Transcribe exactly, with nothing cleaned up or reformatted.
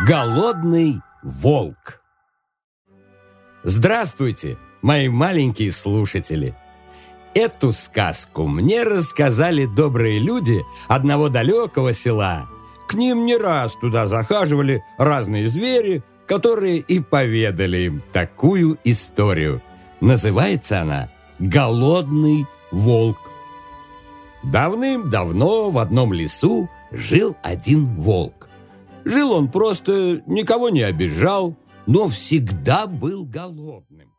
Голодный волк. Здравствуйте, мои маленькие слушатели! Эту сказку мне рассказали добрые люди одного далекого села. К ним не раз туда захаживали разные звери, которые и поведали им такую историю. Называется она «Голодный волк». Давным-давно в одном лесу жил один волк. Жил он просто, никого не обижал, но всегда был голодным.